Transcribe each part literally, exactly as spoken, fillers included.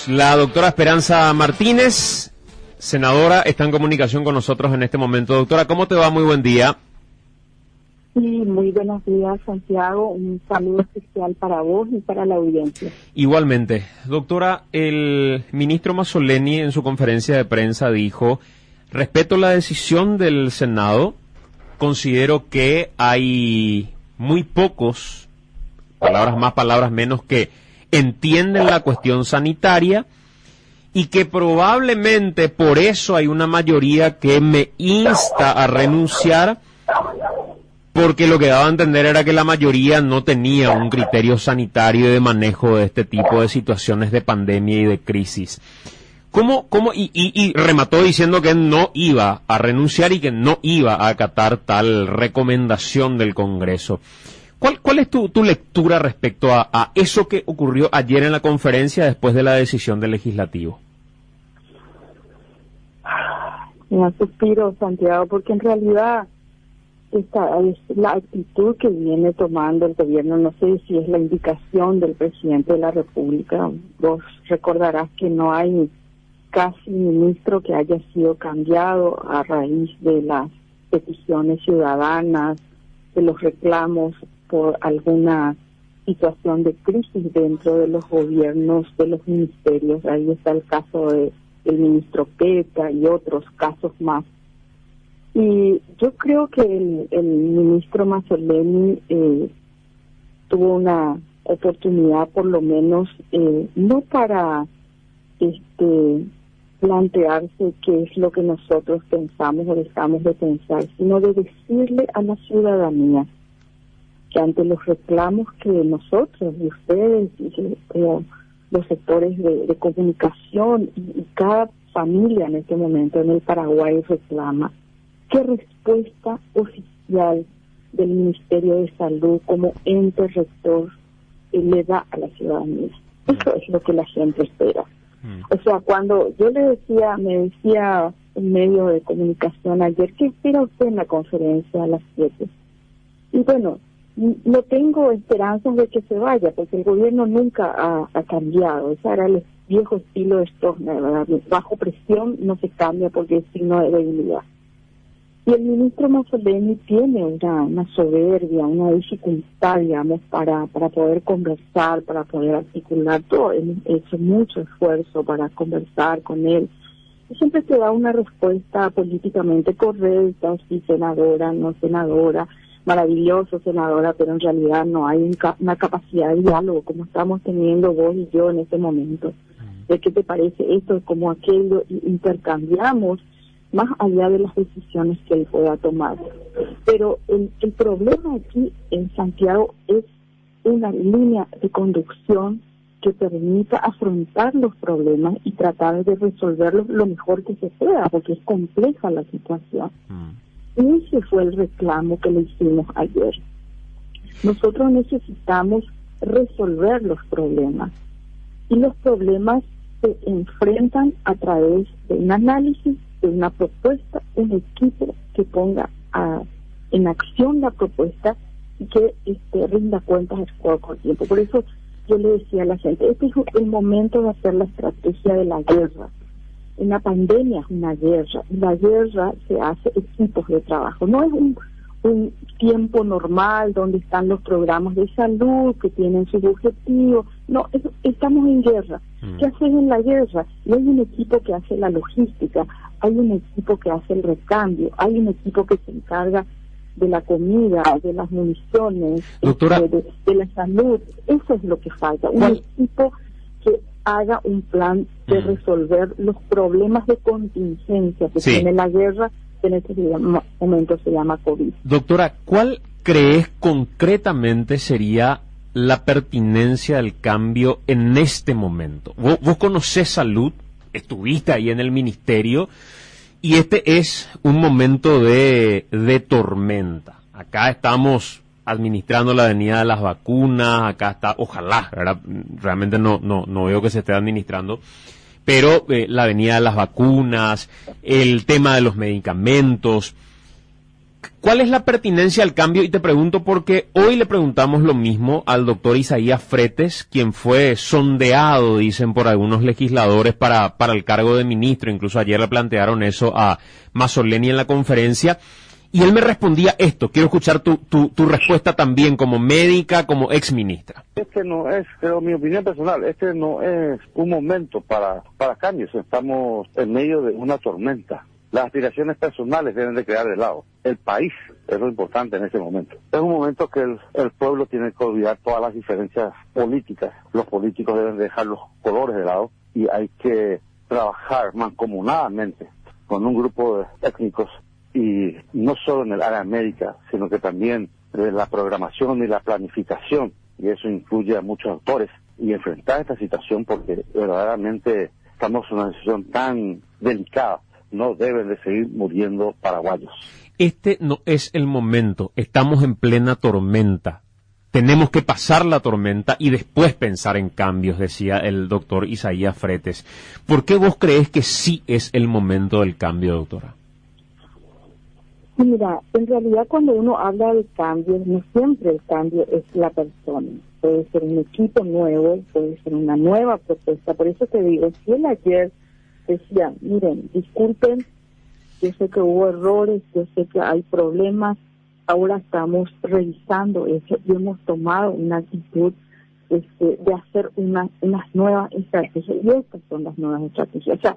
La doctora Esperanza Martínez, senadora, está en comunicación con nosotros en este momento. Doctora, ¿cómo te va? Muy buen día. Sí, muy buenos días, Santiago. Un saludo especial para vos y para la audiencia. Igualmente. Doctora, el ministro Mazzoleni en su conferencia de prensa dijo: respeto la decisión del Senado, considero que hay muy pocos, palabras más, palabras menos, que entienden la cuestión sanitaria y que probablemente por eso hay una mayoría que me insta a renunciar, porque lo que daba a entender era que la mayoría no tenía un criterio sanitario de manejo de este tipo de situaciones de pandemia y de crisis. ¿Cómo, cómo, y, y, y remató diciendo que no iba a renunciar y que no iba a acatar tal recomendación del Congreso? ¿Cuál, cuál es tu, tu lectura respecto a, a eso que ocurrió ayer en la conferencia después de la decisión del legislativo? Me suspiro, Santiago, porque en realidad esta es la actitud que viene tomando el gobierno. No sé si es la indicación del presidente de la República. Vos recordarás que no hay casi ministro que haya sido cambiado a raíz de las peticiones ciudadanas, de los reclamos por alguna situación de crisis dentro de los gobiernos, de los ministerios. Ahí está el caso de el ministro Peta y otros casos más. Y yo creo que el, el ministro Mazzoleni eh, tuvo una oportunidad, por lo menos, eh, no para este plantearse qué es lo que nosotros pensamos o dejamos de pensar, sino de decirle a la ciudadanía que ante los reclamos que nosotros y ustedes y eh, los sectores de, de comunicación y, y cada familia en este momento en el Paraguay reclama, ¿qué respuesta oficial del Ministerio de Salud como ente rector eh, le da a la ciudadanía? Eso es lo que la gente espera. Mm. O sea, cuando yo le decía, me decía un medio de comunicación ayer, ¿qué espera usted en la conferencia a las siete? Y bueno, no tengo esperanzas de que se vaya, porque el gobierno nunca ha, ha cambiado. Ese era el viejo estilo de Stroessner, ¿verdad? Bajo presión no se cambia porque es signo de debilidad. Y el ministro Mazzoleni tiene una, una soberbia, una dificultad, digamos, para, para poder conversar, para poder articular todo. Hemos hecho mucho esfuerzo para conversar con él. Y siempre se da una respuesta políticamente correcta, sí, senadora, no senadora, maravilloso, senadora, pero en realidad no hay un ca- una capacidad de diálogo como estamos teniendo vos y yo en este momento. ¿De qué te parece esto, como aquello? Y intercambiamos más allá de las decisiones que él pueda tomar. Pero el, el problema aquí en Santiago es una línea de conducción que permita afrontar los problemas y tratar de resolverlos lo mejor que se pueda, porque es compleja la situación. Mm. Y ese fue el reclamo que le hicimos ayer. Nosotros necesitamos resolver los problemas, y los problemas se enfrentan a través de un análisis, de una propuesta, un equipo que ponga a, en acción la propuesta y que este, rinda cuentas a poco tiempo. Por eso yo le decía a la gente, este es el momento de hacer la estrategia de la guerra. Una pandemia es una guerra, y la guerra se hace equipos de trabajo. No es un, un tiempo normal donde están los programas de salud que tienen sus objetivos. No, es, estamos en guerra. ¿Qué haces en la guerra? Y hay un equipo que hace la logística, hay un equipo que hace el recambio, hay un equipo que se encarga de la comida, de las municiones, Doctora, de, de, de la salud. Eso es lo que falta, un ¿cuál? equipo que haga un plan de resolver los problemas de contingencia que sí. tiene la guerra, que en este momento se llama COVID. Doctora, ¿cuál crees concretamente sería la pertinencia del cambio en este momento? Vos, vos conocés salud, estuviste ahí en el ministerio, y este es un momento de, de tormenta. Acá estamos administrando la venida de las vacunas, acá está, ojalá, ¿verdad? Realmente no, no, no veo que se esté administrando, pero eh, la venida de las vacunas, el tema de los medicamentos. ¿Cuál es la pertinencia al cambio? Y te pregunto porque hoy le preguntamos lo mismo al doctor Isaías Fretes, quien fue sondeado, dicen por algunos legisladores, para, para el cargo de ministro. Incluso ayer le plantearon eso a Mazzoleni en la conferencia. Y él me respondía esto. Quiero escuchar tu, tu, tu respuesta también como médica, como exministra. Este no es, pero mi opinión personal, este no es un momento para, para cambios. Estamos en medio de una tormenta. Las aspiraciones personales deben de quedar de lado. El país es lo importante en este momento. Es un momento que el, el pueblo tiene que olvidar todas las diferencias políticas. Los políticos deben dejar los colores de lado y hay que trabajar mancomunadamente con un grupo de técnicos, y no solo en el área médica, sino que también en la programación y la planificación, y eso incluye a muchos actores, y enfrentar esta situación porque verdaderamente estamos en una situación tan delicada. No deben de seguir muriendo paraguayos. Este no es el momento, estamos en plena tormenta. Tenemos que pasar la tormenta y después pensar en cambios, decía el doctor Isaías Fretes. ¿Por qué vos crees que sí es el momento del cambio, doctora? Mira, en realidad cuando uno habla de cambios, no siempre el cambio es la persona. Puede ser un equipo nuevo, puede ser una nueva propuesta. Por eso te digo, si él ayer decía, miren, disculpen, yo sé que hubo errores, yo sé que hay problemas, ahora estamos revisando eso y hemos tomado una actitud este, de hacer una, unas nuevas estrategias, y estas son las nuevas estrategias. O sea,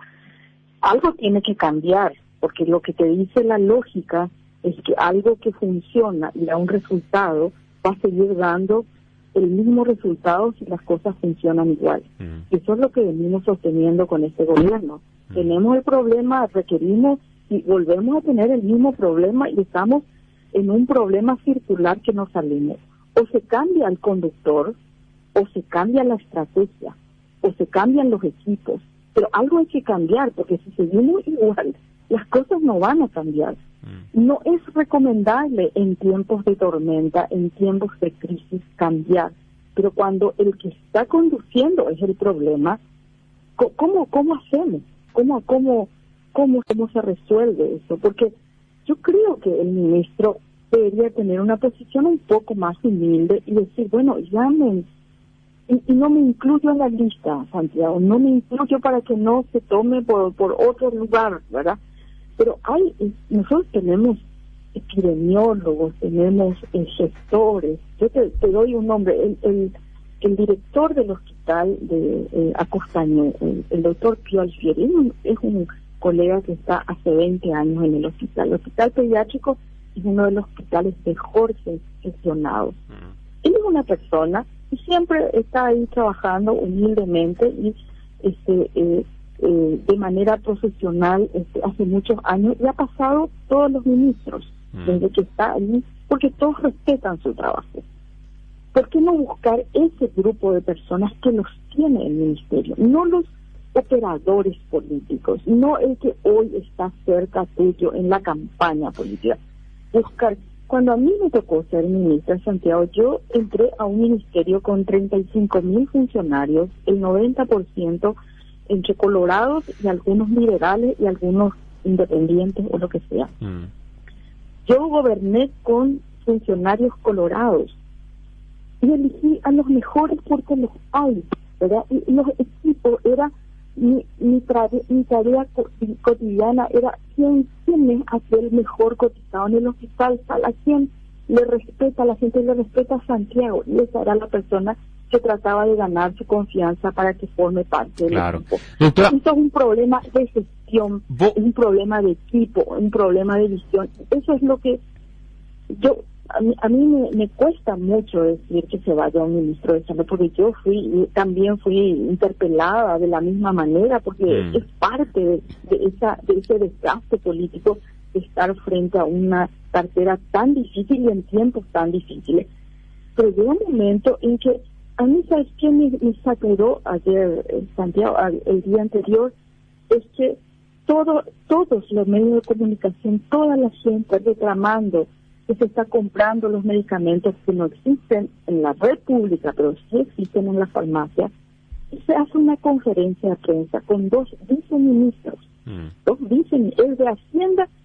algo tiene que cambiar, porque lo que te dice la lógica es que algo que funciona y da un resultado va a seguir dando el mismo resultado si las cosas funcionan igual. Mm. Eso es lo que venimos sosteniendo con este gobierno. Mm. Tenemos el problema, requerimos y volvemos a tener el mismo problema y estamos en un problema circular que no salimos. O se cambia el conductor, o se cambia la estrategia, o se cambian los equipos. Pero algo hay que cambiar, porque si seguimos igual, las cosas no van a cambiar. Mm. No es recomendable en tiempos de tormenta, en tiempos de crisis, cambiar. Pero cuando el que está conduciendo es el problema, ¿cómo, cómo hacemos? ¿Cómo, cómo, cómo, cómo se resuelve eso? Porque yo creo que el ministro debería tener una posición un poco más humilde y decir, bueno, llamen, y, y no me incluyo en la lista, Santiago, no me incluyo para que no se tome por, por otro lugar, ¿verdad? Pero hay, nosotros tenemos epidemiólogos, tenemos eh, gestores. Yo te, te doy un nombre, el, el, el director del hospital de eh, Acostaño, el, el doctor Pío Alfieri, es un, es un colega que está hace veinte años en el hospital. El hospital pediátrico es uno de los hospitales mejor gestionados. Uh-huh. Él es una persona y siempre está ahí trabajando humildemente y este eh, eh, de manera profesional este, hace muchos años, y ha pasado todos los ministros uh-huh. desde que está ahí, porque todos respetan su trabajo. ¿Por qué no buscar ese grupo de personas que los tiene el ministerio? No los operadores políticos, no el que hoy está cerca tuyo en la campaña política. Buscar, cuando a mí me tocó ser ministra de Santiago, yo entré a un ministerio con treinta y cinco mil funcionarios, el noventa por ciento entre colorados y algunos liberales y algunos independientes o lo que sea. Mm. Yo goberné con funcionarios colorados y elegí a los mejores porque los hay, ¿verdad? Y, y los equipos era Mi, mi, tra- mi tarea co- cotidiana era quién, quién es aquel mejor cotizado en el hospital, a quién le respeta, la gente le respeta a Santiago, y esa era la persona que trataba de ganar su confianza para que forme parte del claro. equipo. Doctora, esto es un problema de gestión, ¿Vo- un problema de equipo, un problema de visión. Eso es lo que yo a mí, a mí me, me cuesta mucho decir que se vaya un ministro de salud, porque yo fui también fui interpelada de la misma manera, porque mm. es parte de, de esa de ese desgaste político de estar frente a una cartera tan difícil y en tiempos tan difíciles. Pero llega un momento en que a mí, ¿sabes qué me, me saturó ayer, en Santiago, el día anterior? Es que todo, todos los medios de comunicación, toda la gente reclamando que se está comprando los medicamentos que no existen en la red pública, pero sí existen en la farmacia, y se hace una conferencia de prensa con dos viceministros, mm. dos viceministros, el de Hacienda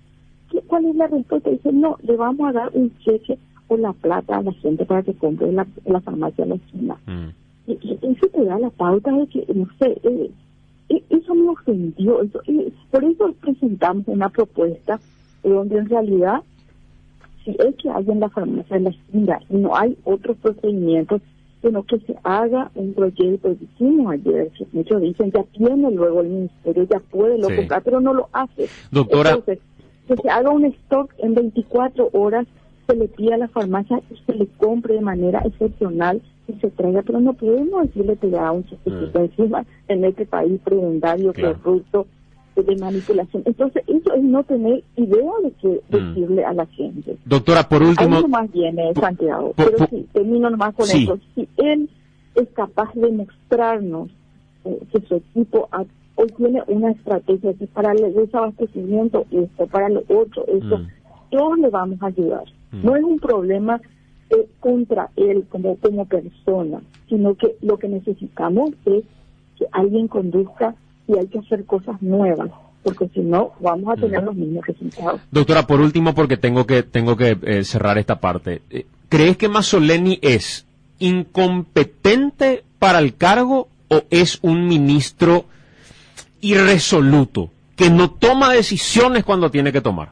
¿qué, ¿cuál es la respuesta? Dicen, no, le vamos a dar un cheque o la plata a la gente para que compre la, la farmacia a la esquina. Mm. Y, y eso te da la pauta de que, no sé, eh, eh, eso me ofendió. Eso, eh, por eso presentamos una propuesta eh, donde en realidad, si es que hay en la farmacia en la esquina y no hay otros procedimientos, sino que se haga un proyecto. Dijimos ayer, que muchos dicen, ya tiene luego el ministerio, ya puede lo sí. comprar, pero no lo hace. Doctora. Entonces, que se haga un stock en veinticuatro horas, se le pida a la farmacia y se le compre de manera excepcional y se traiga, pero no podemos decirle que le da un chequecito mm. encima en este país prebendario, claro. corrupto, de manipulación. Entonces, eso es no tener idea de qué decirle mm. a la gente. Doctora, por último... Ahí nomás viene Santiago, por, pero por, sí, termino nomás con sí. eso. Si él es capaz de mostrarnos eh, que su equipo ha, hoy tiene una estrategia que para el desabastecimiento esto, para lo otro esto, mm. todos le vamos a ayudar. Mm. No es un problema eh, contra él como, como persona, sino que lo que necesitamos es que alguien conduzca y hay que hacer cosas nuevas, porque si no vamos a tener mm. los mismos resultados. Doctora, por último, porque tengo que tengo que eh, cerrar esta parte, ¿crees que Mazzoleni es incompetente para el cargo o es un ministro irresoluto, que no toma decisiones cuando tiene que tomar?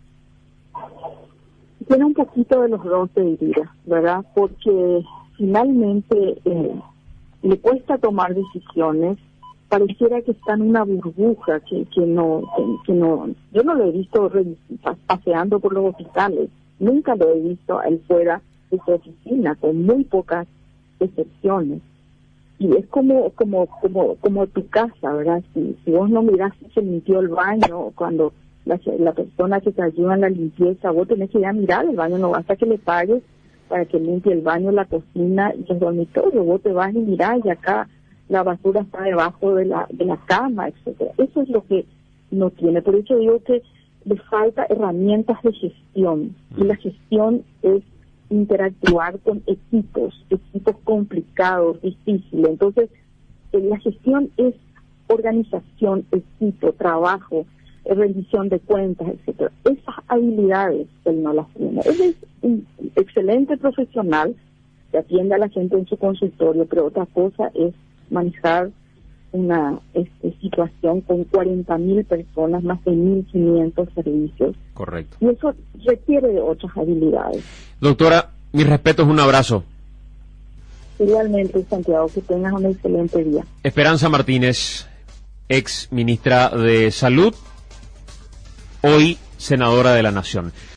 Tiene un poquito de los dos, te diría, ¿verdad? Porque finalmente eh, le cuesta tomar decisiones. Pareciera que está en una burbuja, que, que no, que, que no, yo no lo he visto paseando por los hospitales, nunca lo he visto él fuera de su oficina, con muy pocas excepciones. Y es como, como, como, como tu casa, ¿verdad? Si, si vos no mirás si se limpió el baño, cuando la, la persona que te ayuda en la limpieza, vos tenés que ir a mirar el baño, no basta que le pagues para que limpie el baño, la cocina y los dormitorios, vos te vas y mirás y acá la basura está debajo de la de la cama, etcétera. Eso es lo que no tiene. Por eso digo que le falta herramientas de gestión. Y la gestión es interactuar con equipos, equipos complicados, difíciles. Entonces, eh, la gestión es organización, equipo, trabajo, eh, rendición de cuentas, etcétera. Esas habilidades él no las tiene. Él es un excelente profesional que atiende a la gente en su consultorio, pero otra cosa es manejar una este, situación con cuarenta mil personas, más de mil quinientos servicios. Correcto. Y eso requiere de otras habilidades. Doctora, mis respetos, un abrazo. Igualmente, Santiago, que tengas un excelente día. Esperanza Martínez, ex ministra de Salud, hoy senadora de la Nación.